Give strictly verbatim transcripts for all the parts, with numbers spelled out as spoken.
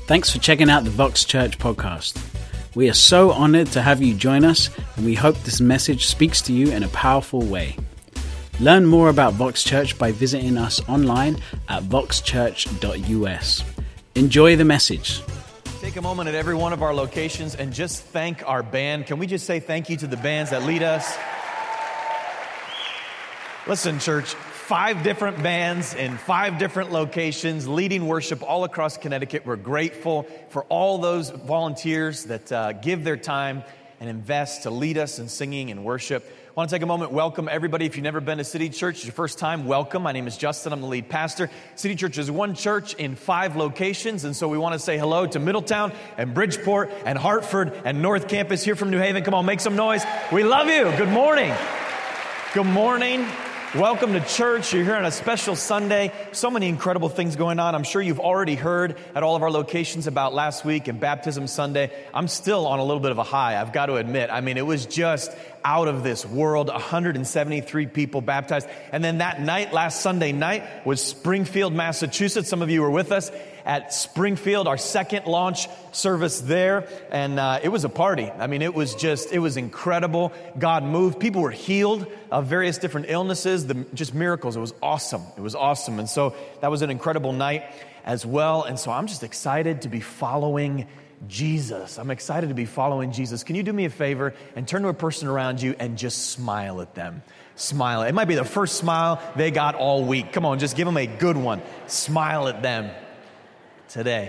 Thanks for checking out the Vox Church podcast. We are so honored to have you join us, and we hope this message speaks to you in a powerful way. Learn more about Vox Church by visiting us online at vox church dot u s. Enjoy the message. Take a moment at every one of our locations and just thank our band. Can we just say thank you to the bands that lead us? Listen, church, five different bands in five different locations leading worship all across Connecticut. We're grateful for all those volunteers that uh, give their time and invest to lead us in singing and worship. I want to take a moment, welcome everybody. If you've never been to City Church, it's your first time, welcome. My name is Justin, I'm the lead pastor. City Church is one church in five locations, and so we want to say hello to Middletown and Bridgeport and Hartford and North Campus here from New Haven. Come on, make some noise. We love you. Good morning. Good morning. Welcome to church. You're here on a special Sunday. So many incredible things going on. I'm sure you've already heard at all of our locations about last week and Baptism Sunday. I'm still on a little bit of a high, I've got to admit. I mean, it was just out of this world. one hundred seventy-three people baptized. And then that night, last Sunday night, was Springfield, Massachusetts. Some of you were with us at Springfield, our second launch service there. And uh, it was a party. I mean, it was just, it was incredible. God moved. People were healed of various different illnesses, the, just miracles. It was awesome. It was awesome. And so that was an incredible night as well. And so I'm just excited to be following Jesus. I'm excited to be following Jesus. Can you do me a favor and turn to a person around you and just smile at them? Smile. It might be the first smile they got all week. Come on, just give them a good one. Smile at them today.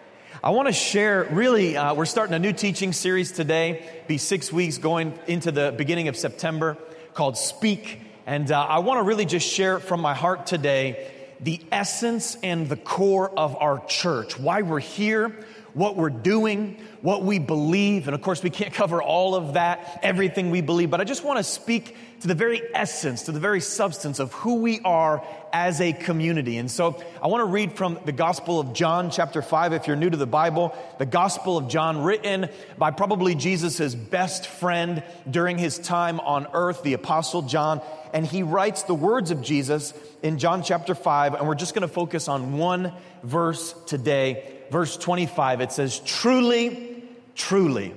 I want to share, really, uh, we're starting a new teaching series today, be six weeks going into the beginning of September, called Speak. And uh, I want to really just share from my heart today the essence and the core of our church, why we're here, what we're doing, what we believe. And of course, we can't cover all of that, everything we believe, but I just want to speak to the very essence, to the very substance of who we are as a community. And so I want to read from the Gospel of John, chapter five, if you're new to the Bible, the Gospel of John, written by probably Jesus' best friend during his time on earth, the Apostle John. And he writes the words of Jesus in John chapter five, and we're just going to focus on one verse today. Verse twenty-five, it says, "Truly, truly,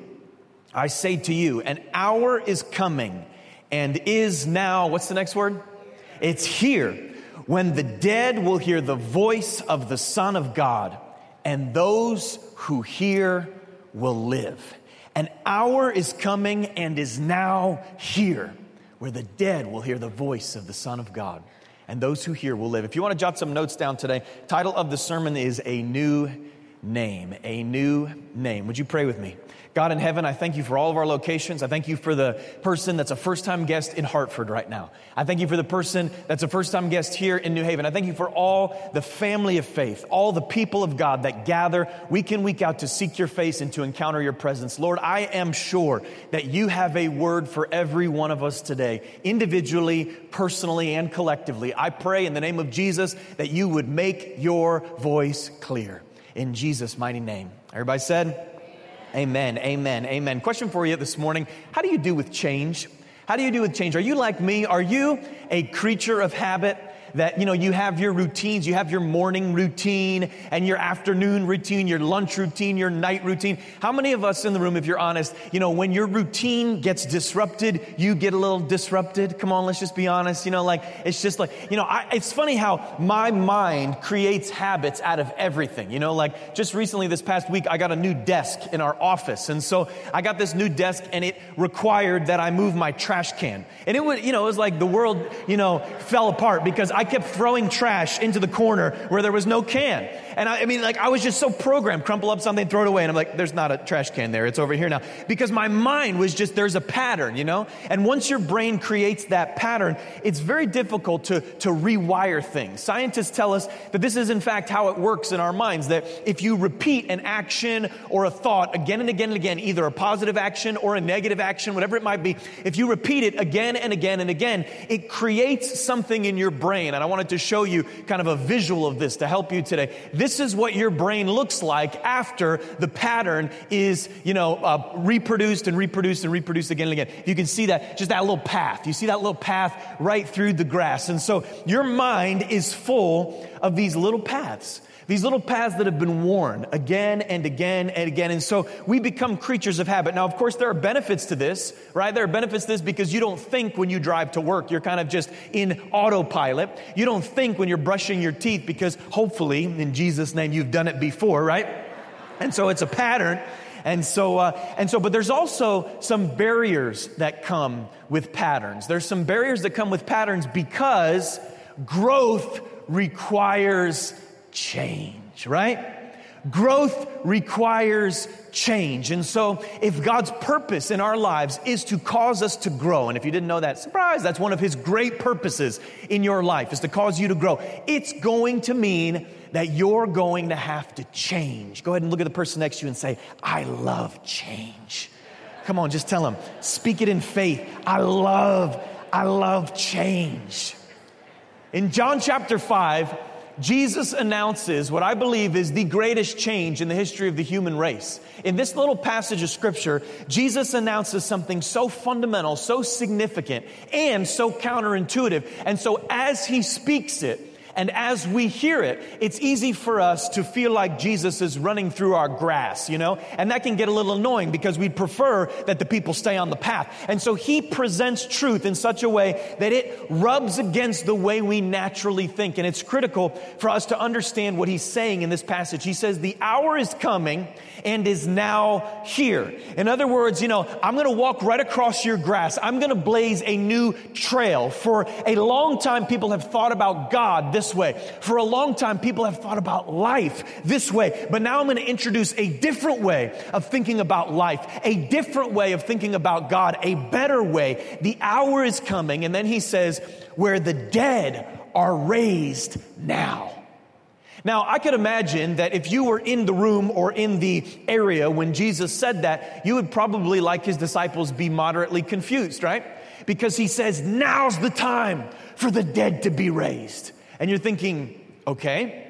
I say to you, an hour is coming and is now," what's the next word? It's here, "when the dead will hear the voice of the Son of God, and those who hear will live." An hour is coming and is now here, where the dead will hear the voice of the Son of God, and those who hear will live. If you want to jot some notes down today, title of the sermon is A New Name, a new name. Would you pray with me? God in heaven, I thank you for all of our locations. I thank you for the person that's a first-time guest in Hartford right now. I thank you for the person that's a first-time guest here in New Haven. I thank you for all the family of faith, all the people of God that gather week in, week out to seek your face and to encounter your presence. Lord, I am sure that you have a word for every one of us today, individually, personally, and collectively. I pray in the name of Jesus that you would make your voice clear. In Jesus' mighty name. Everybody said? Amen, amen, amen. Question for you this morning. How do you do with change? How do you do with change? Are you like me? Are you a creature of habit? That, you know, you have your routines, you have your morning routine and your afternoon routine, your lunch routine, your night routine. How many of us in the room, if you're honest, you know, when your routine gets disrupted, you get a little disrupted? Come on, let's just be honest. You know, like, it's just like, you know, I, it's funny how my mind creates habits out of everything. You know, like just recently this past week, I got a new desk in our office. And so I got this new desk and it required that I move my trash can. And it was, you know, it was like the world, you know, fell apart because I kept throwing trash into the corner where there was no can. And I, I mean, like, I was just so programmed, crumple up something, throw it away. And I'm like, there's not a trash can there. It's over here now. Because my mind was just, there's a pattern, you know? And once your brain creates that pattern, it's very difficult to, to rewire things. Scientists tell us that this is, in fact, how it works in our minds. That if you repeat an action or a thought again and again and again, either a positive action or a negative action, whatever it might be, if you repeat it again and again and again, it creates something in your brain. And I wanted to show you kind of a visual of this to help you today. This is what your brain looks like after the pattern is, you know, uh, reproduced and reproduced and reproduced again and again. You can see that, just that little path. You see that little path right through the grass. And so your mind is full of these little paths. These little paths that have been worn again and again and again. And so we become creatures of habit. Now, of course, there are benefits to this, right? There are benefits to this because you don't think when you drive to work. You're kind of just in autopilot. You don't think when you're brushing your teeth because hopefully, in Jesus' name, you've done it before, right? And so it's a pattern. And so, uh, and so, but there's also some barriers that come with patterns. There's some barriers that come with patterns because growth requires change, right? Growth requires change. And so if God's purpose in our lives is to cause us to grow, and if you didn't know that, surprise, that's one of his great purposes in your life, is to cause you to grow. It's going to mean that you're going to have to change. Go ahead and look at the person next to you and say, I love change. Come on, just tell them, speak it in faith. I love, I love change. In John chapter five, Jesus announces what I believe is the greatest change in the history of the human race. In this little passage of scripture, Jesus announces something so fundamental, so significant, and so counterintuitive. And so as he speaks it, and as we hear it, it's easy for us to feel like Jesus is running through our grass, you know? And that can get a little annoying because we'd prefer that the people stay on the path. And so he presents truth in such a way that it rubs against the way we naturally think. And it's critical for us to understand what he's saying in this passage. He says, the hour is coming and is now here. In other words, you know, I'm going to walk right across your grass. I'm going to blaze a new trail. For a long time, people have thought about God this way. For a long time, people have thought about life this way. But now I'm going to introduce a different way of thinking about life, a different way of thinking about God, a better way. The hour is coming, and then he says, where the dead are raised now. Now, I could imagine that if you were in the room or in the area when Jesus said that, you would probably, like his disciples, be moderately confused, right? Because he says, now's the time for the dead to be raised. And you're thinking, okay,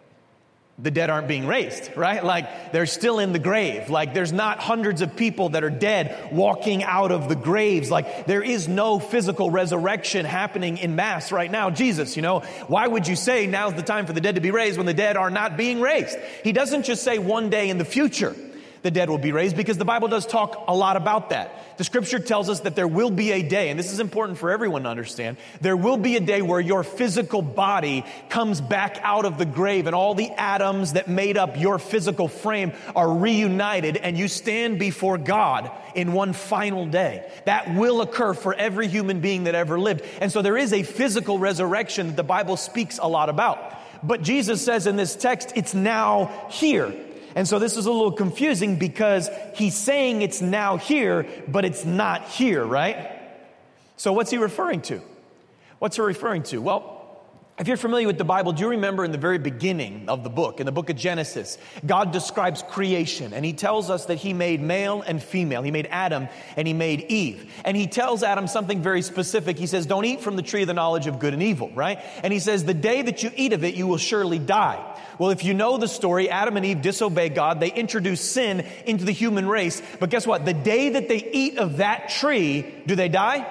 the dead aren't being raised, right? Like they're still in the grave. Like there's not hundreds of people that are dead walking out of the graves. Like there is no physical resurrection happening in mass right now. Jesus, you know, why would you say now's the time for the dead to be raised when the dead are not being raised? He doesn't just say one day in the future the dead will be raised, because the Bible does talk a lot about that. The scripture tells us that there will be a day, and this is important for everyone to understand, there will be a day where your physical body comes back out of the grave and all the atoms that made up your physical frame are reunited and you stand before God in one final day. That will occur for every human being that ever lived. And so there is a physical resurrection that the Bible speaks a lot about. But Jesus says in this text, it's now here. And so this is a little confusing because he's saying it's now here, but it's not here, right? So what's he referring to? What's he referring to? Well, if you're familiar with the Bible, do you remember in the very beginning of the book, in the book of Genesis, God describes creation, and he tells us that he made male and female. He made Adam and he made Eve. And he tells Adam something very specific. He says, don't eat from the tree of the knowledge of good and evil, right? And he says, the day that you eat of it, you will surely die. Well, if you know the story, Adam and Eve disobey God. They introduce sin into the human race. But guess what? The day that they eat of that tree, do they die?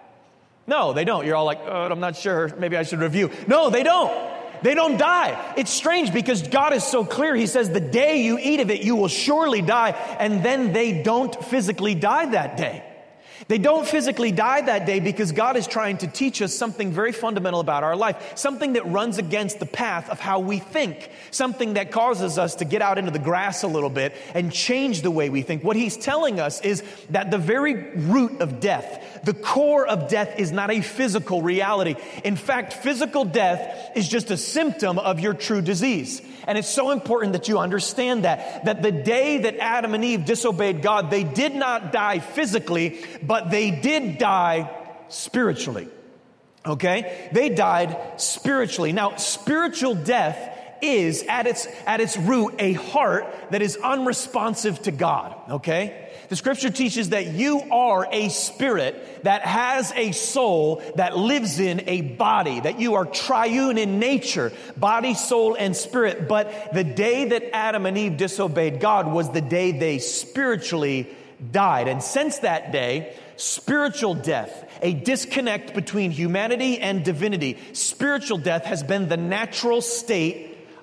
No, they don't. You're all like, oh, I'm not sure. Maybe I should review. No, they don't. They don't die. It's strange because God is so clear. He says the day you eat of it, you will surely die. And then they don't physically die that day. They don't physically die that day because God is trying to teach us something very fundamental about our life, something that runs against the path of how we think, something that causes us to get out into the grass a little bit and change the way we think. What he's telling us is that the very root of death, the core of death, is not a physical reality. In fact, physical death is just a symptom of your true disease. And it's so important that you understand that, that the day that Adam and Eve disobeyed God, they did not die physically, but they did die spiritually. Okay? They died spiritually. Now, spiritual death is at its, at its root a heart that is unresponsive to God. Okay? The scripture teaches that you are a spirit that has a soul that lives in a body, that you are triune in nature, body, soul, and spirit. But the day that Adam and Eve disobeyed God was the day they spiritually died. And since that day, spiritual death, a disconnect between humanity and divinity, spiritual death has been the natural state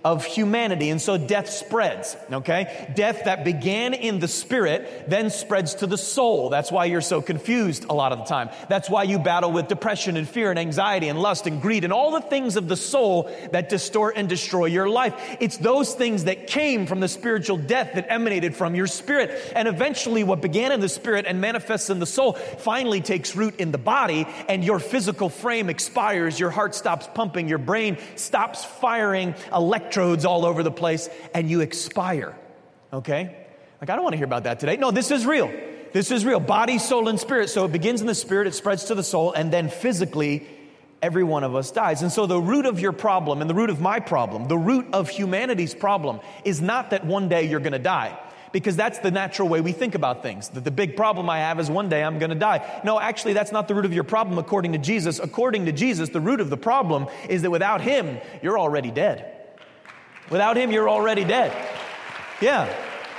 of humanity. And so death spreads, okay? Death that began in the spirit then spreads to the soul. That's why you're so confused a lot of the time. That's why you battle with depression and fear and anxiety and lust and greed and all the things of the soul that distort and destroy your life. It's those things that came from the spiritual death that emanated from your spirit. And eventually what began in the spirit and manifests in the soul finally takes root in the body, and your physical frame expires, your heart stops pumping, your brain stops firing electrons Electrodes all over the place, and you expire, okay? Like, I don't want to hear about that today. No, this is real. This is real. Body, soul, and spirit. So it begins in the spirit, it spreads to the soul, and then physically, every one of us dies. And so the root of your problem, and the root of my problem, the root of humanity's problem, is not that one day you're going to die. Because that's the natural way we think about things. That the big problem I have is one day I'm going to die. No, actually, that's not the root of your problem according to Jesus. According to Jesus, the root of the problem is that without Him, you're already dead. Without Him, you're already dead. Yeah.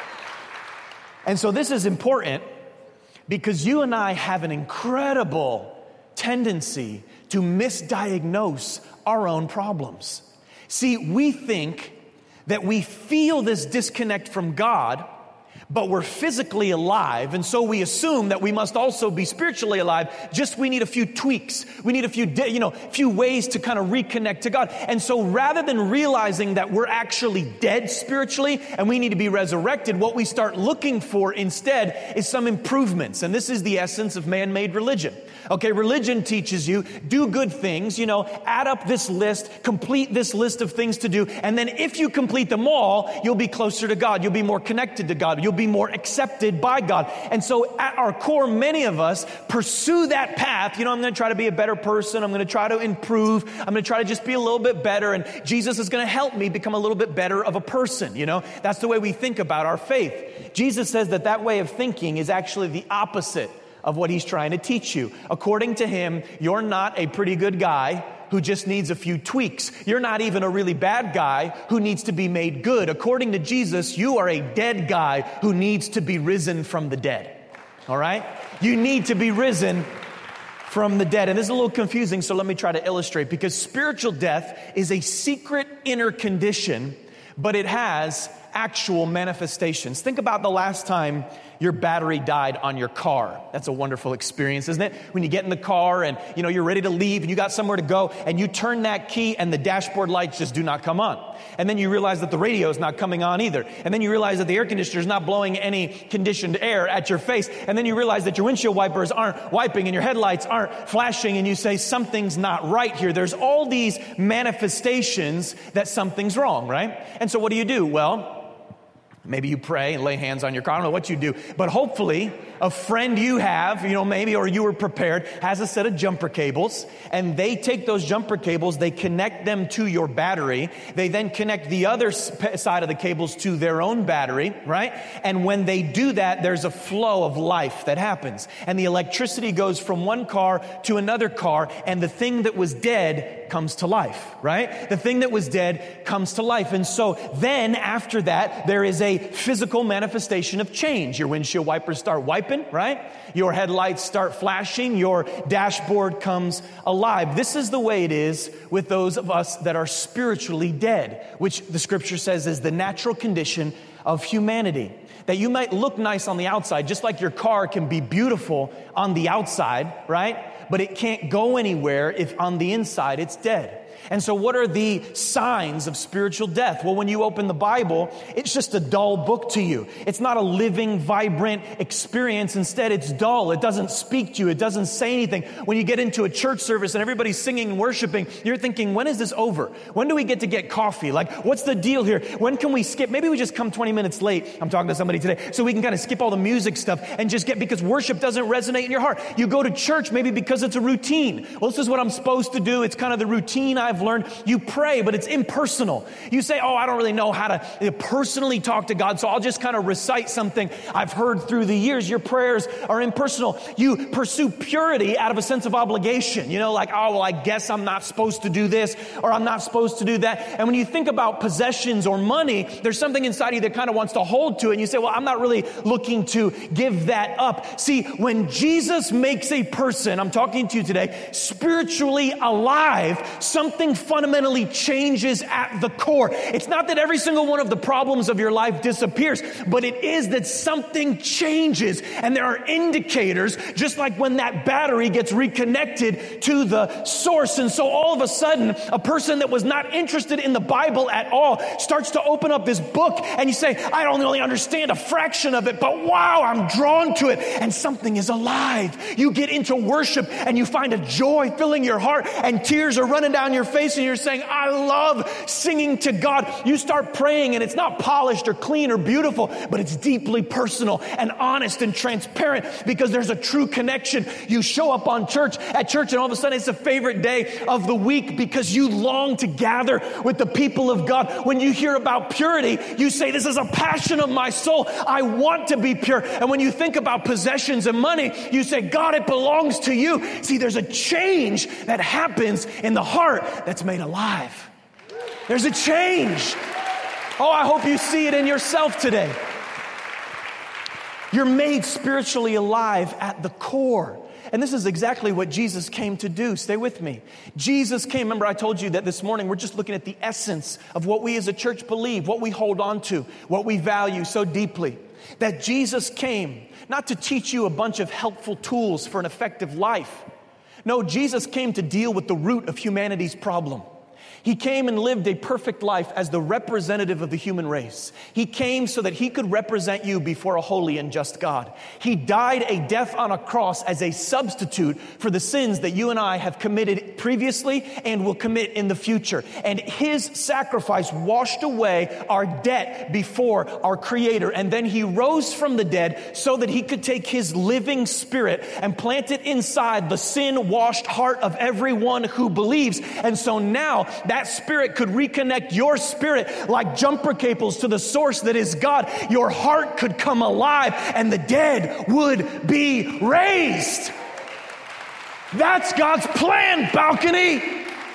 And so this is important because you and I have an incredible tendency to misdiagnose our own problems. See, we think that we feel this disconnect from God, but we're physically alive, and so we assume that we must also be spiritually alive, just we need a few tweaks. We need a few, you know, few ways to kind of reconnect to God. And so rather than realizing that we're actually dead spiritually and we need to be resurrected, what we start looking for instead is some improvements. And this is the essence of man-made religion. Okay, religion teaches you, do good things, you know, add up this list, complete this list of things to do, and then if you complete them all, you'll be closer to God. You'll be more connected to God. You'll be more accepted by God. And so at our core, many of us pursue that path. You know, I'm going to try to be a better person. I'm going to try to improve. I'm going to try to just be a little bit better. And Jesus is going to help me become a little bit better of a person. You know, that's the way we think about our faith. Jesus says that that way of thinking is actually the opposite of what He's trying to teach you. According to Him, you're not a pretty good guy who just needs a few tweaks. You're not even a really bad guy who needs to be made good. According to Jesus, you are a dead guy who needs to be risen from the dead. All right? You need to be risen from the dead. And this is a little confusing, so let me try to illustrate. Because spiritual death is a secret inner condition, but it has actual manifestations. Think about the last time your battery died on your car. That's a wonderful experience, isn't it? When you get in the car and, you know, you're ready to leave and you got somewhere to go and you turn that key and the dashboard lights just do not come on. And then you realize that the radio is not coming on either. And then you realize that the air conditioner is not blowing any conditioned air at your face. And then you realize that your windshield wipers aren't wiping and your headlights aren't flashing, and you say something's not right here. There's all these manifestations that something's wrong, right? And so what do you do? Well, maybe you pray and lay hands on your car. I don't know what you do. But hopefully a friend you have, you know, maybe, or you were prepared, has a set of jumper cables. And they take those jumper cables, they connect them to your battery. They then connect the other side of the cables to their own battery, right? And when they do that, there's a flow of life that happens. And the electricity goes from one car to another car. And the thing that was dead comes to life, right? The thing that was dead comes to life. And so then after that, there is a physical manifestation of change. Your windshield wipers start wiping, right? Your headlights start flashing. Your dashboard comes alive. This is the way it is with those of us that are spiritually dead, which the scripture says is the natural condition of humanity. That you might look nice on the outside, just like your car can be beautiful on the outside, right? But it can't go anywhere if on the inside it's dead. And so what are the signs of spiritual death? Well, when you open the Bible, it's just a dull book to you. It's not a living, vibrant experience. Instead, it's dull. It doesn't speak to you. It doesn't say anything. When you get into a church service and everybody's singing and worshiping, you're thinking, when is this over? When do we get to get coffee? Like, what's the deal here? When can we skip? Maybe we just come twenty minutes late. I'm talking to somebody today. So we can kind of skip all the music stuff and just get, because worship doesn't resonate in your heart. You go to church maybe because it's a routine. Well, this is what I'm supposed to do. It's kind of the routine I've learned. You pray, but it's impersonal. You say, oh, I don't really know how to personally talk to God, so I'll just kind of recite something I've heard through the years. Your prayers are impersonal. You pursue purity out of a sense of obligation. You know, like, oh, well, I guess I'm not supposed to do this, or I'm not supposed to do that. And when you think about possessions or money, there's something inside you that kind of wants to hold to it. And you say, well, I'm not really looking to give that up. See, when Jesus makes a person, I'm talking to you today, spiritually alive, something something fundamentally changes at the core. It's not that every single one of the problems of your life disappears, but it is that something changes. And there are indicators, just like when that battery gets reconnected to the source. And so all of a sudden, a person that was not interested in the Bible at all starts to open up this book, and you say, I don't really understand a fraction of it, but wow, I'm drawn to it. And something is alive. You get into worship and you find a joy filling your heart, and tears are running down your face, and you're saying, I love singing to God. You start praying, and it's not polished or clean or beautiful, but it's deeply personal and honest and transparent because there's a true connection. You show up on church at church, and all of a sudden it's a favorite day of the week because you long to gather with the people of God. When you hear about purity, you say, this is a passion of my soul. I want to be pure. And when you think about possessions and money, you say, God, it belongs to you. See, there's a change that happens in the heart that's made alive. There's a change. Oh, I hope you see it in yourself today. You're made spiritually alive at the core. And this is exactly what Jesus came to do. Stay with me. Jesus came. Remember, I told you that this morning we're just looking at the essence of what we as a church believe, what we hold on to, what we value so deeply. That Jesus came not to teach you a bunch of helpful tools for an effective life. No, Jesus came to deal with the root of humanity's problem. He came and lived a perfect life as the representative of the human race. He came so that he could represent you before a holy and just God. He died a death on a cross as a substitute for the sins that you and I have committed previously and will commit in the future. And his sacrifice washed away our debt before our Creator. And then he rose from the dead so that he could take his living spirit and plant it inside the sin-washed heart of everyone who believes. And so now that spirit could reconnect your spirit like jumper cables to the source that is God. Your heart could come alive and the dead would be raised. That's God's plan, balcony.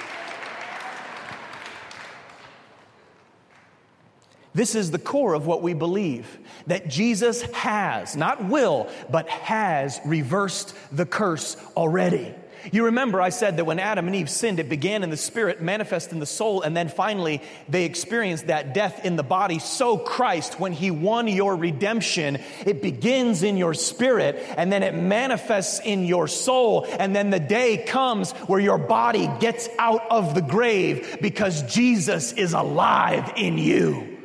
This is the core of what we believe, that Jesus has, not will, but has reversed the curse already. You remember I said that when Adam and Eve sinned, it began in the spirit, manifest in the soul, and then finally they experienced that death in the body. So Christ, when he won your redemption, it begins in your spirit, and then it manifests in your soul, and then the day comes where your body gets out of the grave because Jesus is alive in you.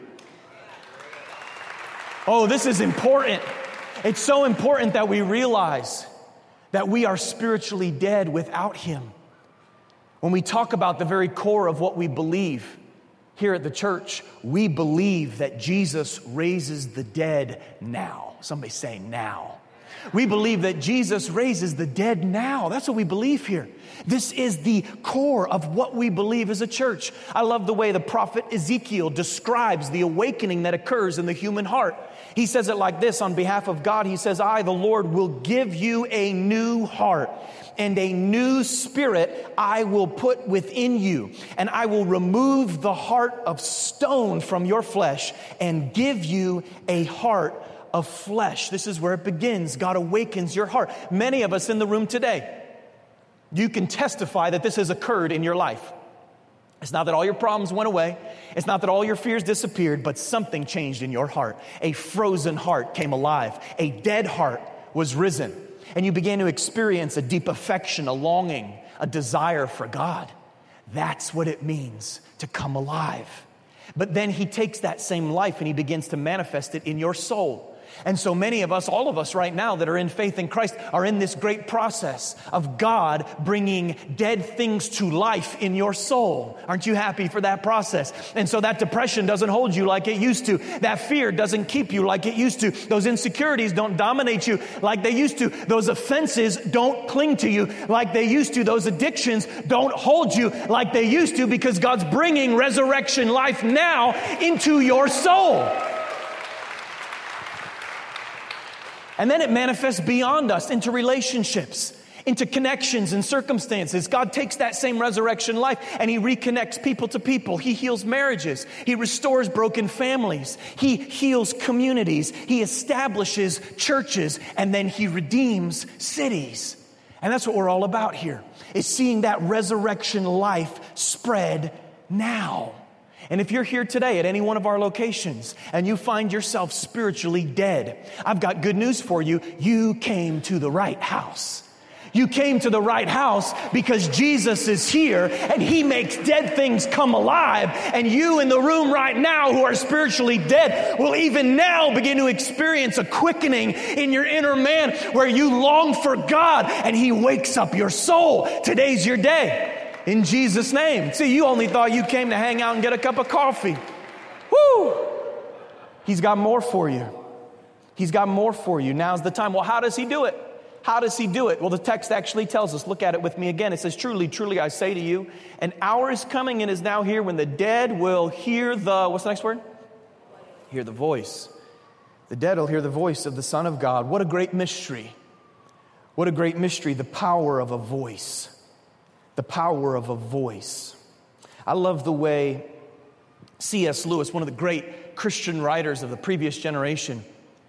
Oh, this is important. It's so important that we realize that we are spiritually dead without him. When we talk about the very core of what we believe here at the church, we believe that Jesus raises the dead now. Somebody say now. We believe that Jesus raises the dead now. That's what we believe here. This is the core of what we believe as a church. I love the way the prophet Ezekiel describes the awakening that occurs in the human heart. He says it like this on behalf of God. He says, I, the Lord, will give you a new heart, and a new spirit I will put within you. And I will remove the heart of stone from your flesh and give you a heart of flesh. This is where it begins. God awakens your heart. Many of us in the room today, you can testify that this has occurred in your life. It's not that all your problems went away. It's not that all your fears disappeared, but something changed in your heart. A frozen heart came alive. A dead heart was risen. And you began to experience a deep affection, a longing, a desire for God. That's what it means to come alive. But then he takes that same life and he begins to manifest it in your soul. And so many of us, all of us right now that are in faith in Christ, are in this great process of God bringing dead things to life in your soul. Aren't you happy for that process? And so that depression doesn't hold you like it used to. That fear doesn't keep you like it used to. Those insecurities don't dominate you like they used to. Those offenses don't cling to you like they used to. Those addictions don't hold you like they used to, because God's bringing resurrection life now into your soul. And then it manifests beyond us into relationships, into connections and circumstances. God takes that same resurrection life and he reconnects people to people. He heals marriages. He restores broken families. He heals communities. He establishes churches, and then he redeems cities. And that's what we're all about here, is seeing that resurrection life spread now. And if you're here today at any one of our locations and you find yourself spiritually dead, I've got good news for you. You came to the right house. You came to the right house because Jesus is here and He makes dead things come alive. And you in the room right now who are spiritually dead will even now begin to experience a quickening in your inner man where you long for God and He wakes up your soul. Today's your day. In Jesus' name. See, you only thought you came to hang out and get a cup of coffee. Woo! He's got more for you. He's got more for you. Now's the time. Well, how does He do it? How does He do it? Well, the text actually tells us. Look at it with me again. It says, truly, truly, I say to you, an hour is coming and is now here when the dead will hear the, what's the next word? Hear the voice. The dead will hear the voice of the Son of God. What a great mystery. What a great mystery. The power of a voice. The power of a voice. I love the way C S Lewis, one of the great Christian writers of the previous generation,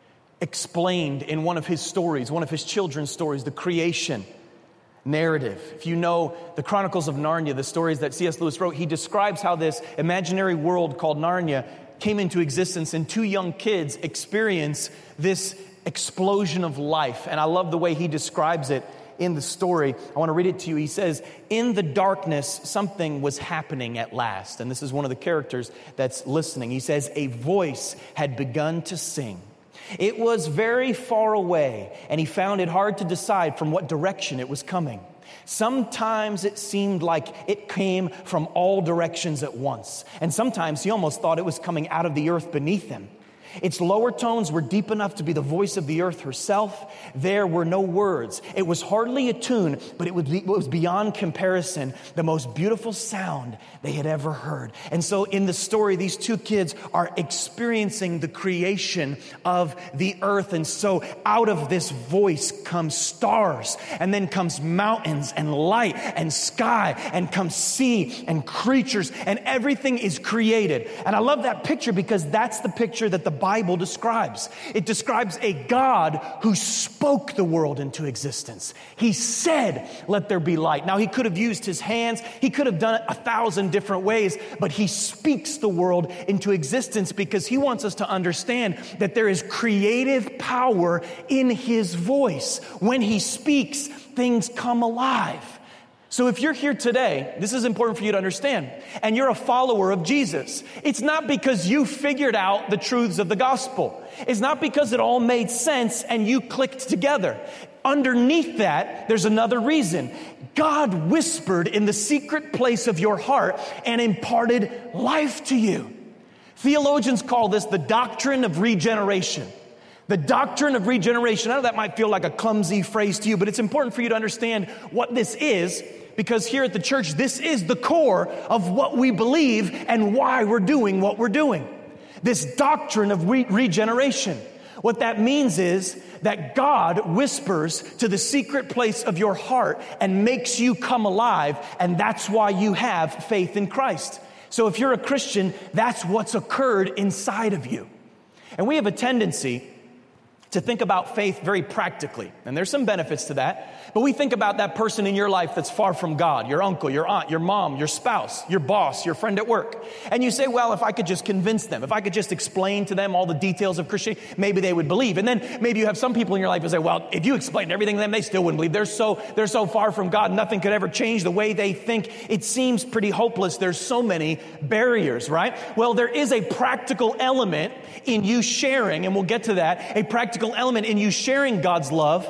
explained in one of his stories, one of his children's stories, the creation narrative. If you know the Chronicles of Narnia, the stories that C S Lewis wrote, he describes how this imaginary world called Narnia came into existence and two young kids experience this explosion of life. And I love the way he describes it in the story. I want to read it to you. He says, in the darkness, something was happening at last. And this is one of the characters that's listening. He says, a voice had begun to sing. It was very far away, and he found it hard to decide from what direction it was coming. Sometimes it seemed like it came from all directions at once, and sometimes he almost thought it was coming out of the earth beneath him. Its lower tones were deep enough to be the voice of the earth herself. There were no words. It was hardly a tune, but it was beyond comparison the most beautiful sound they had ever heard. And so in the story, these two kids are experiencing the creation of the earth. And so out of this voice comes stars, and then comes mountains and light and sky, and comes sea and creatures, and everything is created. And I love that picture because that's the picture that the Bible describes. It describes a God who spoke the world into existence. He said, let there be light. Now, He could have used His hands. He could have done it a thousand different ways, but He speaks the world into existence because He wants us to understand that there is creative power in His voice. When He speaks, things come alive. So if you're here today, this is important for you to understand, and you're a follower of Jesus, it's not because you figured out the truths of the gospel. It's not because it all made sense and you clicked together. Underneath that, there's another reason. God whispered in the secret place of your heart and imparted life to you. Theologians call this the doctrine of regeneration. The doctrine of regeneration. I know that might feel like a clumsy phrase to you, but it's important for you to understand what this is. Because here at the church, this is the core of what we believe and why we're doing what we're doing. This doctrine of re- regeneration. What that means is that God whispers to the secret place of your heart and makes you come alive, and that's why you have faith in Christ. So if you're a Christian, that's what's occurred inside of you. And we have a tendency to think about faith very practically. And there's some benefits to that. But we think about that person in your life that's far from God, your uncle, your aunt, your mom, your spouse, your boss, your friend at work. And you say, well, if I could just convince them, if I could just explain to them all the details of Christianity, maybe they would believe. And then maybe you have some people in your life who say, well, if you explained everything to them, they still wouldn't believe. They're so, they're so far from God, nothing could ever change the way they think. It seems pretty hopeless. There's so many barriers, right? Well, there is a practical element in you sharing, and we'll get to that, a practical element in you sharing God's love.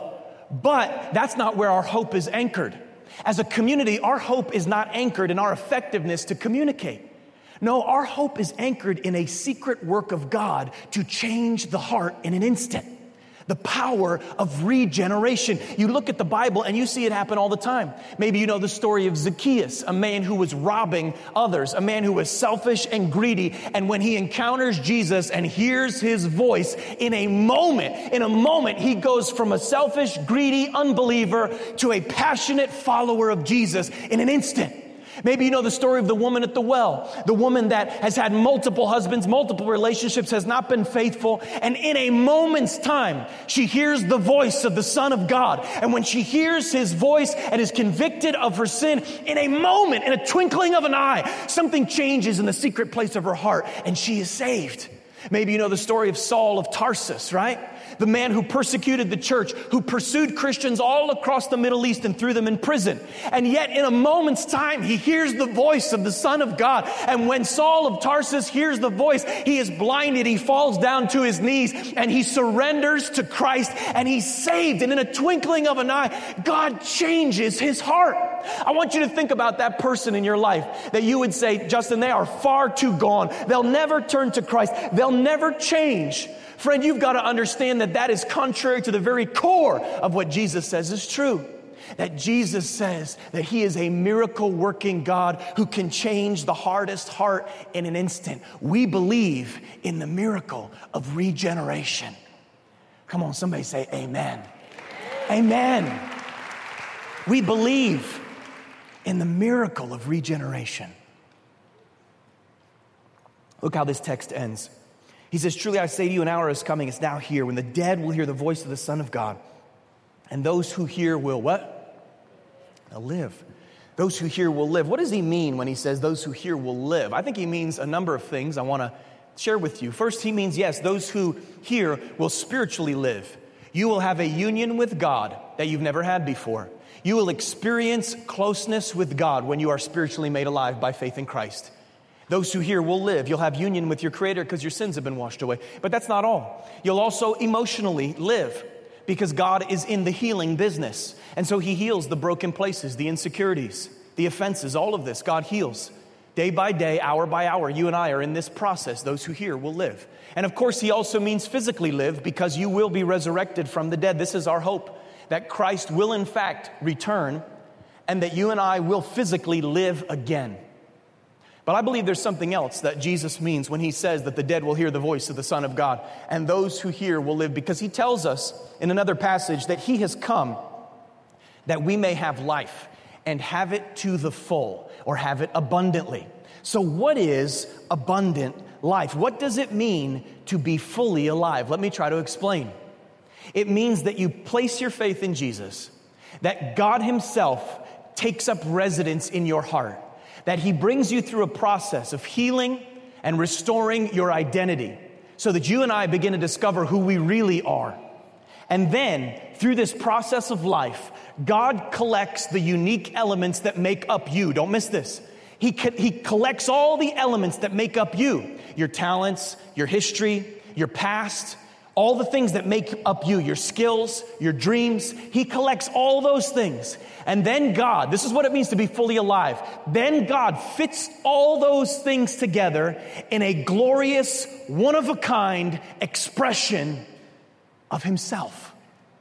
But that's not where our hope is anchored. As a community, our hope is not anchored in our effectiveness to communicate. No, our hope is anchored in a secret work of God to change the heart in an instant. The power of regeneration. You look at the Bible and you see it happen all the time. Maybe you know the story of Zacchaeus, a man who was robbing others, a man who was selfish and greedy. And when he encounters Jesus and hears His voice, in a moment, in a moment, he goes from a selfish, greedy unbeliever to a passionate follower of Jesus in an instant. Maybe you know the story of the woman at the well, the woman that has had multiple husbands, multiple relationships, has not been faithful. And in a moment's time, she hears the voice of the Son of God. And when she hears his voice and is convicted of her sin, in a moment, in a twinkling of an eye, something changes in the secret place of her heart and she is saved. Maybe you know the story of Saul of Tarsus, right? The man who persecuted the church, who pursued Christians all across the Middle East and threw them in prison. And yet in a moment's time, he hears the voice of the Son of God. And when Saul of Tarsus hears the voice, he is blinded. He falls down to his knees and he surrenders to Christ and he's saved. And in a twinkling of an eye, God changes his heart. I want you to think about that person in your life that you would say, Justin, they are far too gone. They'll never turn to Christ. They'll never change. Friend, you've got to understand that that is contrary to the very core of what Jesus says is true. That Jesus says that he is a miracle-working God who can change the hardest heart in an instant. We believe in the miracle of regeneration. Come on, somebody say amen. Amen. We believe in the miracle of regeneration. Look how this text ends. He says, truly I say to you, an hour is coming, it's now here, when the dead will hear the voice of the Son of God. And those who hear will what? They'll live. Those who hear will live. What does he mean when he says those who hear will live? I think he means a number of things I want to share with you. First, he means, yes, those who hear will spiritually live. You will have a union with God that you've never had before. You will experience closeness with God when you are spiritually made alive by faith in Christ. Those who hear will live. You'll have union with your Creator because your sins have been washed away. But that's not all. You'll also emotionally live because God is in the healing business. And so he heals the broken places, the insecurities, the offenses, all of this. God heals. Day by day, hour by hour, you and I are in this process. Those who hear will live. And of course, he also means physically live because you will be resurrected from the dead. This is our hope, that Christ will in fact return and that you and I will physically live again. But I believe there's something else that Jesus means when he says that the dead will hear the voice of the Son of God and those who hear will live, because he tells us in another passage that he has come that we may have life and have it to the full, or have it abundantly. So what is abundant life? What does it mean to be fully alive? Let me try to explain. It means that you place your faith in Jesus, that God himself takes up residence in your heart, that he brings you through a process of healing and restoring your identity so that you and I begin to discover who we really are. And then, through this process of life, God collects the unique elements that make up you. Don't miss this. He, co- he collects all the elements that make up you. Your talents, your history, your past, all the things that make up you, your skills, your dreams. He collects all those things. And then God, this is what it means to be fully alive. Then God fits all those things together in a glorious, one-of-a-kind expression of himself.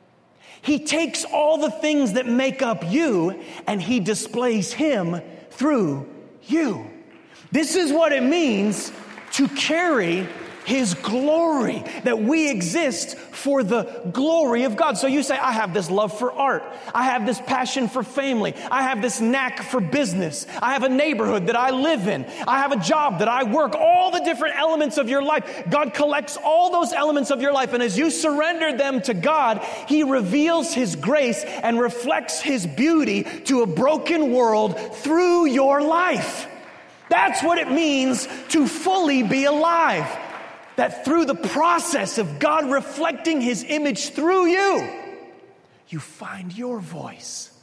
He takes all the things that make up you and he displays him through you. This is what it means to carry his glory, that we exist for the glory of God. So you say, I have this love for art. I have this passion for family. I have this knack for business. I have a neighborhood that I live in. I have a job that I work. All the different elements of your life. God collects all those elements of your life. And as you surrender them to God, he reveals his grace and reflects his beauty to a broken world through your life. That's what it means to fully be alive. That through the process of God reflecting his image through you, you find your voice.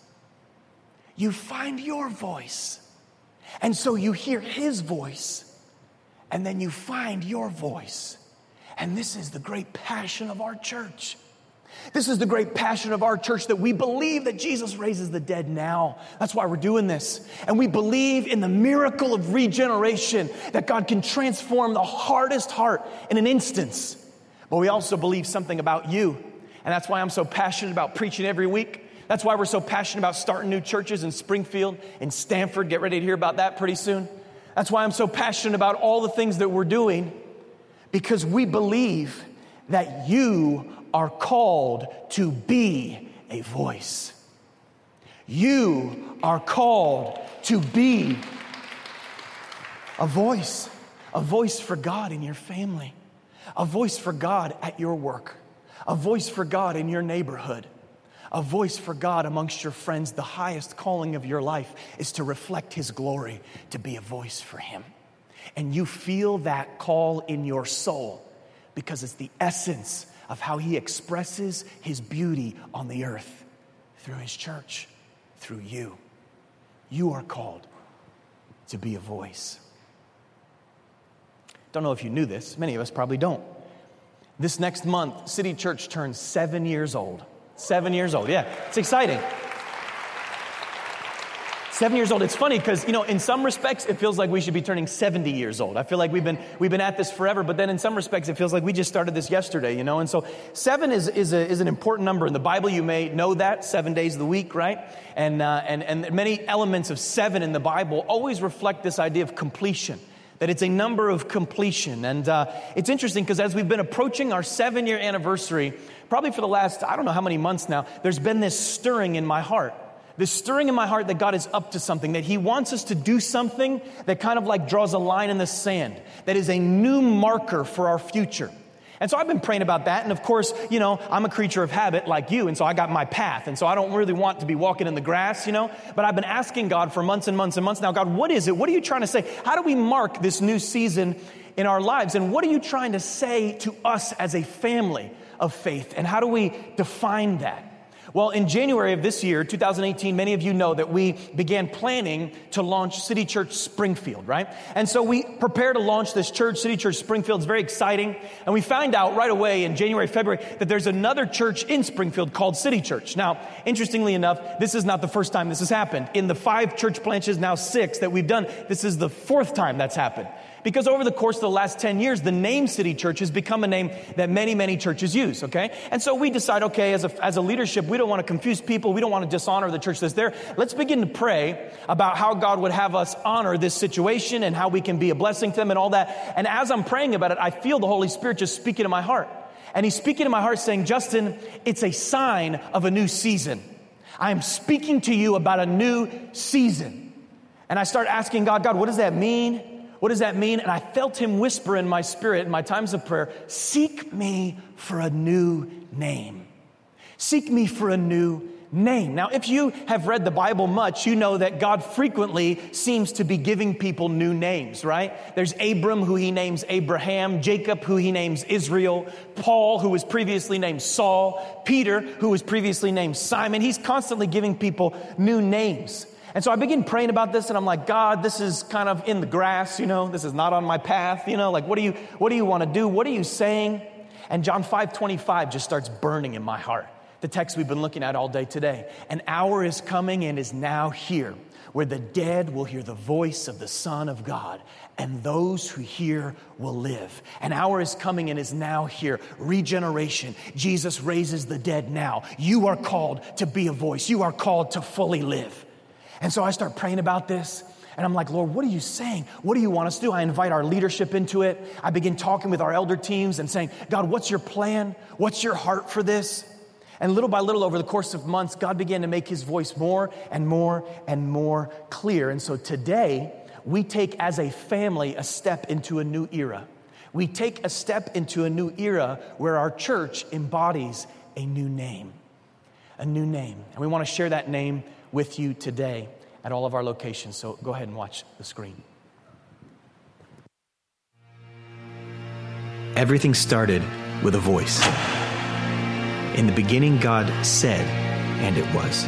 You find your voice. And so you hear his voice, and then you find your voice. And this is the great passion of our church. This is the great passion of our church, that we believe that Jesus raises the dead now. That's why we're doing this. And we believe in the miracle of regeneration, that God can transform the hardest heart in an instance. But we also believe something about you. And that's why I'm so passionate about preaching every week. That's why we're so passionate about starting new churches in Springfield, in Stanford. Get ready to hear about that pretty soon. That's why I'm so passionate about all the things that we're doing, because we believe that you are called to be a voice. You are called to be a voice, a voice for God in your family, a voice for God at your work, a voice for God in your neighborhood, a voice for God amongst your friends. The highest calling of your life is to reflect His glory, to be a voice for Him. And you feel that call in your soul because it's the essence of how He expresses His beauty on the earth through His church, through you. You are called to be a voice. Don't know if you knew this. Many of us probably don't. This next month, City Church turns seven years old. Seven years old. Yeah, it's exciting. Seven years old. It's funny because, you know, in some respects, it feels like we should be turning seventy years old. I feel like we've been we've been at this forever, but then in some respects, it feels like we just started this yesterday, you know? And so seven is is, a, is an important number. In the Bible, you may know that, seven days of the week, right? And, uh, and, and many elements of seven in the Bible always reflect this idea of completion, that it's a number of completion. And uh, it's interesting because as we've been approaching our seven-year anniversary, probably for the last, I don't know how many months now, there's been this stirring in my heart. This stirring in my heart that God is up to something, that He wants us to do something that kind of like draws a line in the sand, that is a new marker for our future. And so I've been praying about that. And of course, you know, I'm a creature of habit like you. And so I got my path. And so I don't really want to be walking in the grass, you know, but I've been asking God for months and months and months now, God, what is it? What are you trying to say? How do we mark this new season in our lives? And what are you trying to say to us as a family of faith? And how do we define that? Well, in January of this year, two thousand eighteen, many of you know that we began planning to launch City Church Springfield, right? And so we prepared to launch this church, City Church Springfield. It's very exciting. And we found out right away in January, February, that there's another church in Springfield called City Church. Now, interestingly enough, this is not the first time this has happened. In the five church branches, now six, that we've done, this is the fourth time that's happened. Because over the course of the last ten years, the name City Church has become a name that many, many churches use, okay? And so we decide, okay, as a, as a leadership, we don't want to confuse people. We don't want to dishonor the church that's there. Let's begin to pray about how God would have us honor this situation and how we can be a blessing to them and all that. And as I'm praying about it, I feel the Holy Spirit just speaking to my heart. And He's speaking to my heart saying, Justin, it's a sign of a new season. I'm speaking to you about a new season. And I start asking God, God, what does that mean? What does that mean? And I felt Him whisper in my spirit in my times of prayer, seek me for a new name. Seek me for a new name. Now, if you have read the Bible much, you know that God frequently seems to be giving people new names, right? There's Abram, who He names Abraham, Jacob, who He names Israel, Paul, who was previously named Saul, Peter, who was previously named Simon. He's constantly giving people new names. And so I begin praying about this and I'm like, God, this is kind of in the grass, you know, this is not on my path, you know, like, what do you, what do you want to do? What are you saying? And John five twenty-five just starts burning in my heart. The text we've been looking at all day today. An hour is coming and is now here where the dead will hear the voice of the Son of God, and those who hear will live. An hour is coming and is now here. Regeneration. Jesus raises the dead now. You are called to be a voice. You are called to fully live. And so I start praying about this. And I'm like, Lord, what are you saying? What do you want us to do? I invite our leadership into it. I begin talking with our elder teams and saying, God, what's your plan? What's your heart for this? And little by little over the course of months, God began to make His voice more and more and more clear. And so today, we take as a family a step into a new era. We take a step into a new era where our church embodies a new name. A new name. And we want to share that name with you today at all of our locations. So go ahead and watch the screen. Everything started with a voice. In the beginning, God said, and it was.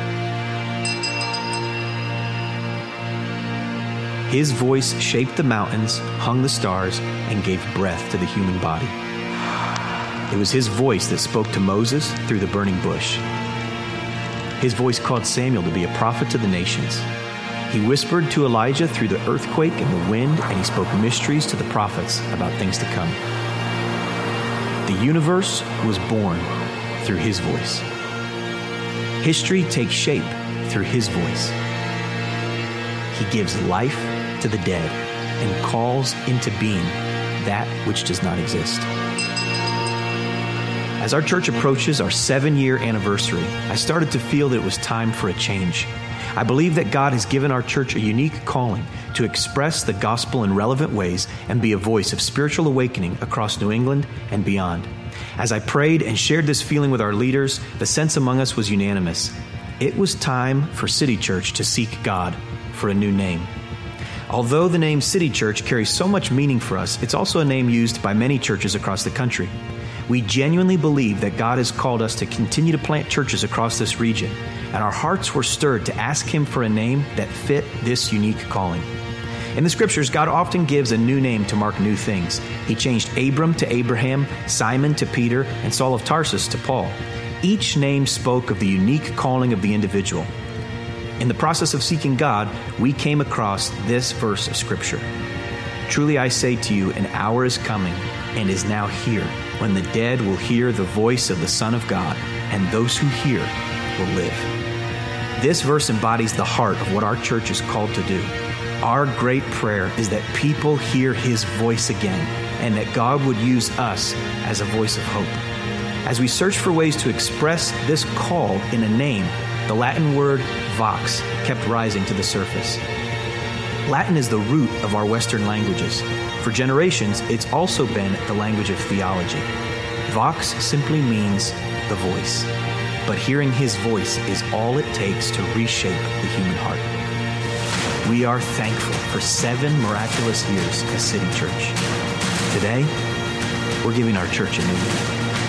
His voice shaped the mountains, hung the stars, and gave breath to the human body. It was His voice that spoke to Moses through the burning bush. His voice called Samuel to be a prophet to the nations. He whispered to Elijah through the earthquake and the wind, and He spoke mysteries to the prophets about things to come. The universe was born through His voice. History takes shape through His voice. He gives life to the dead and calls into being that which does not exist. As our church approaches our seven-year anniversary, I started to feel that it was time for a change. I believe that God has given our church a unique calling to express the gospel in relevant ways and be a voice of spiritual awakening across New England and beyond. As I prayed and shared this feeling with our leaders, the sense among us was unanimous. It was time for City Church to seek God for a new name. Although the name City Church carries so much meaning for us, it's also a name used by many churches across the country. We genuinely believe that God has called us to continue to plant churches across this region, and our hearts were stirred to ask Him for a name that fit this unique calling. In the Scriptures, God often gives a new name to mark new things. He changed Abram to Abraham, Simon to Peter, and Saul of Tarsus to Paul. Each name spoke of the unique calling of the individual. In the process of seeking God, we came across this verse of Scripture. Truly I say to you, an hour is coming and is now here, when the dead will hear the voice of the Son of God, and those who hear will live. This verse embodies the heart of what our church is called to do. Our great prayer is that people hear His voice again, and that God would use us as a voice of hope. As we search for ways to express this call in a name, the Latin word vox kept rising to the surface. Latin is the root of our Western languages. For generations, it's also been the language of theology. Vox simply means the voice. But hearing His voice is all it takes to reshape the human heart. We are thankful for seven miraculous years as City Church. Today, we're giving our church a new name.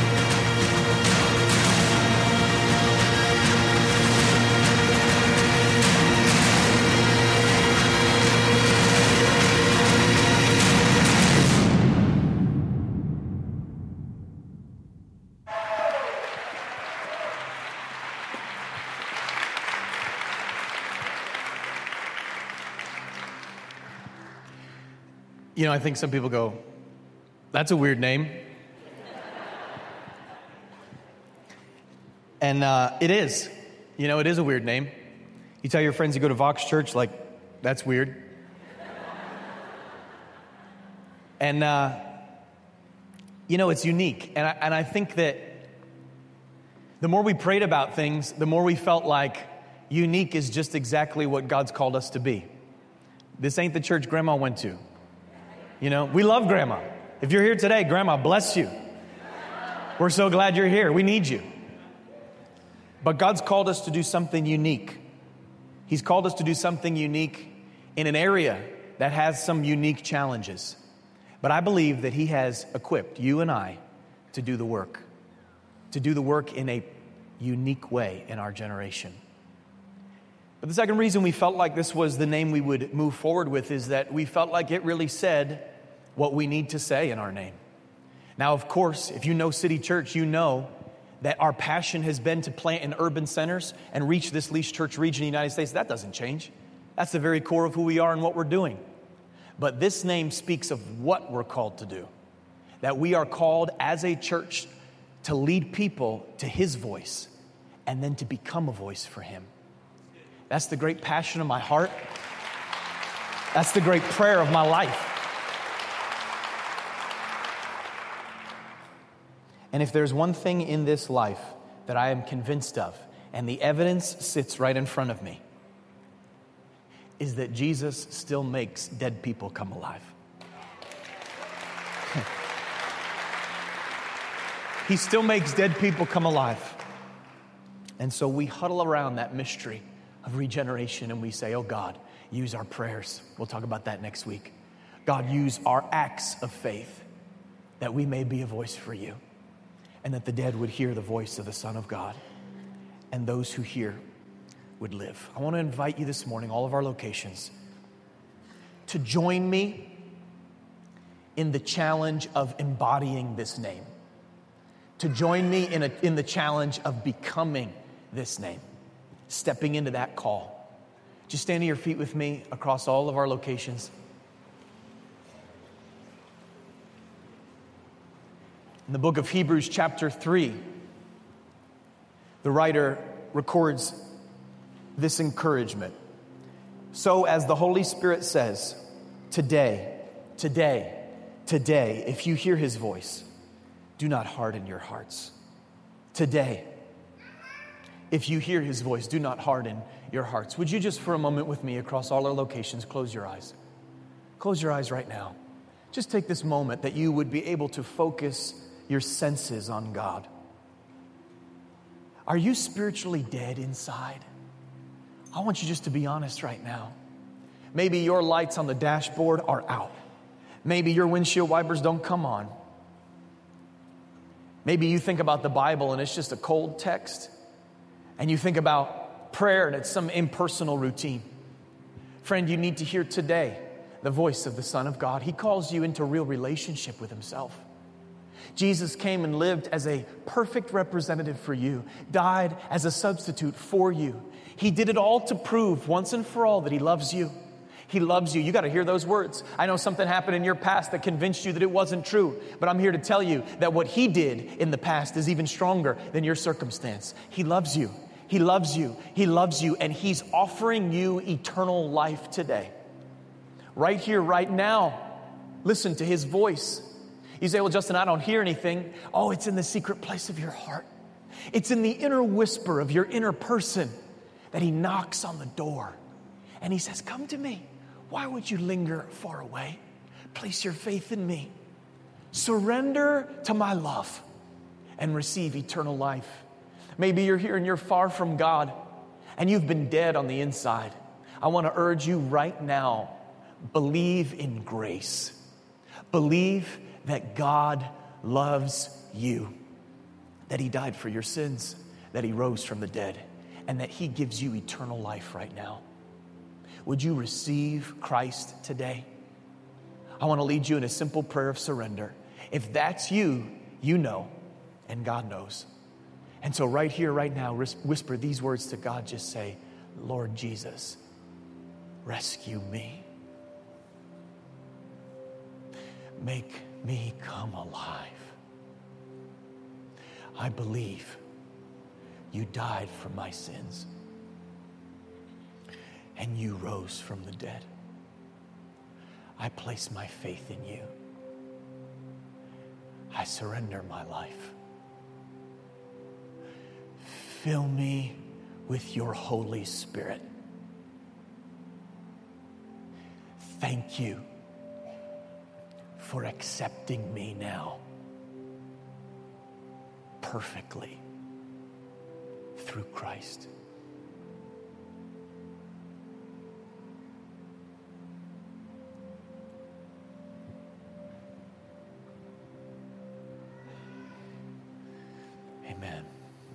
You know, I think some people go, that's a weird name. And uh, it is. You know, it is a weird name. You tell your friends you go to Vox Church, like, that's weird. And, uh, you know, it's unique. And I, and I think that the more we prayed about things, the more we felt like unique is just exactly what God's called us to be. This ain't the church Grandma went to. You know, we love Grandma. If you're here today, Grandma, bless you. We're so glad you're here. We need you. But God's called us to do something unique. He's called us to do something unique in an area that has some unique challenges. But I believe that He has equipped you and I to do the work, to do the work in a unique way in our generation. But the second reason we felt like this was the name we would move forward with is that we felt like it really said what we need to say in our name. Now, of course, if you know City Church, you know that our passion has been to plant in urban centers and reach this least church region in the United States. That doesn't change. That's the very core of who we are and what we're doing. But this name speaks of what we're called to do. That we are called as a church to lead people to His voice and then to become a voice for Him. That's the great passion of my heart. That's the great prayer of my life. And if there's one thing in this life that I am convinced of, and the evidence sits right in front of me, is that Jesus still makes dead people come alive. He still makes dead people come alive. And so we huddle around that mystery of regeneration and we say, oh God, use our prayers. We'll talk about that next week. God, use our acts of faith that we may be a voice for you and that the dead would hear the voice of the Son of God and those who hear would live. I want to invite you this morning, all of our locations, to join me in the challenge of embodying this name, to join me in, a, in the challenge of becoming this name. Stepping into that call. Just stand to your feet with me across all of our locations. In the book of Hebrews chapter three, the writer records this encouragement. So as the Holy Spirit says, today, today, today, if you hear His voice, do not harden your hearts today, if you hear his voice, do not harden your hearts. Would you just for a moment with me across all our locations, close your eyes. Close your eyes right now. Just take this moment that you would be able to focus your senses on God. Are you spiritually dead inside? I want you just to be honest right now. Maybe your lights on the dashboard are out. Maybe your windshield wipers don't come on. Maybe you think about the Bible and it's just a cold text. And you think about prayer and it's some impersonal routine. Friend, you need to hear today the voice of the Son of God. He calls you into real relationship with himself. Jesus came and lived as a perfect representative for you, died as a substitute for you. He did it all to prove once and for all that he loves you. He loves you. You got to hear those words. I know something happened in your past that convinced you that it wasn't true, but I'm here to tell you that what he did in the past is even stronger than your circumstance. He loves you. He loves you. He loves you, and he's offering you eternal life today. Right here, right now. Listen to his voice. You say, well, Justin, I don't hear anything. Oh, it's in the secret place of your heart. It's in the inner whisper of your inner person that he knocks on the door. And he says, come to me. Why would you linger far away? Place your faith in me. Surrender to my love and receive eternal life. Maybe you're here and you're far from God and you've been dead on the inside. I want to urge you right now, believe in grace. Believe that God loves you, that he died for your sins, that he rose from the dead, and that he gives you eternal life right now. Would you receive Christ today? I want to lead you in a simple prayer of surrender. If that's you, you know, and God knows. And so right here, right now, whisper these words to God. Just say, Lord Jesus, rescue me. Make me come alive. I believe you died for my sins and you rose from the dead. I place my faith in you. I surrender my life. Fill me with your Holy Spirit. Thank you for accepting me now perfectly through Christ. Amen.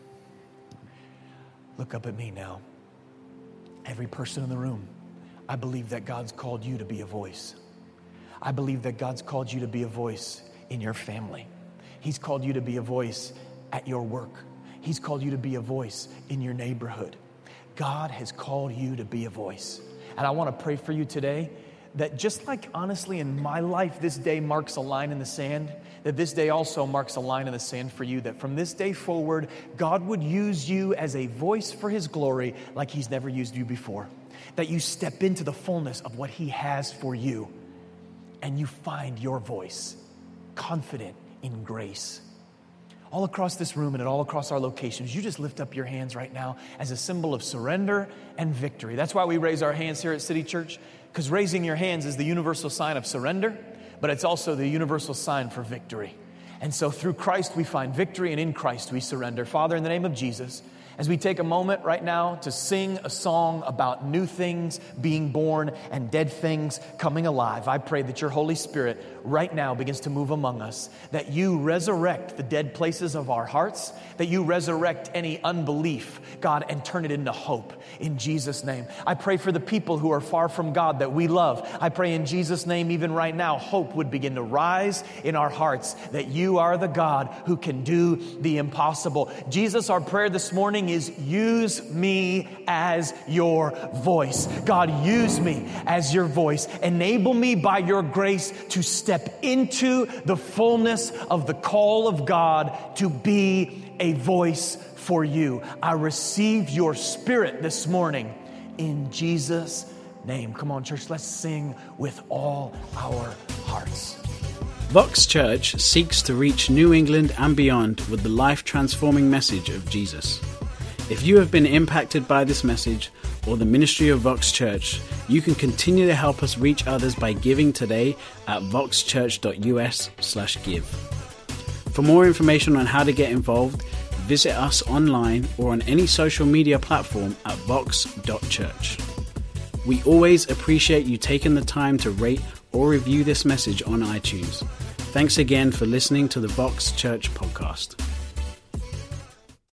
Look up at me now. Every person in the room, I believe that God's called you to be a voice. I believe that God's called you to be a voice in your family. He's called you to be a voice at your work. He's called you to be a voice in your neighborhood. God has called you to be a voice. And I want to pray for you today that just like honestly in my life, this day marks a line in the sand, that this day also marks a line in the sand for you, that from this day forward, God would use you as a voice for his glory like he's never used you before. That you step into the fullness of what he has for you. And you find your voice, confident in grace. All across this room and all across our locations, you just lift up your hands right now as a symbol of surrender and victory. That's why we raise our hands here at City Church, because raising your hands is the universal sign of surrender, but it's also the universal sign for victory. And so through Christ we find victory, and in Christ we surrender. Father, in the name of Jesus, as we take a moment right now to sing a song about new things being born and dead things coming alive, I pray that your Holy Spirit right now begins to move among us, that you resurrect the dead places of our hearts, that you resurrect any unbelief, God, and turn it into hope in Jesus' name. I pray for the people who are far from God that we love. I pray in Jesus' name, even right now, hope would begin to rise in our hearts, that you are the God who can do the impossible. Jesus, our prayer this morning is use me as your voice. God, use me as your voice. Enable me by your grace to step into the fullness of the call of God to be a voice for you. I receive your Spirit this morning in Jesus' name. Come on, church, let's sing with all our hearts. Vox Church seeks to reach New England and beyond with the life-transforming message of Jesus. If you have been impacted by this message or the ministry of Vox Church, you can continue to help us reach others by giving today at voxchurch.us slash give. For more information on how to get involved, visit us online or on any social media platform at vox dot church. We always appreciate you taking the time to rate or review this message on iTunes. Thanks again for listening to the Vox Church podcast.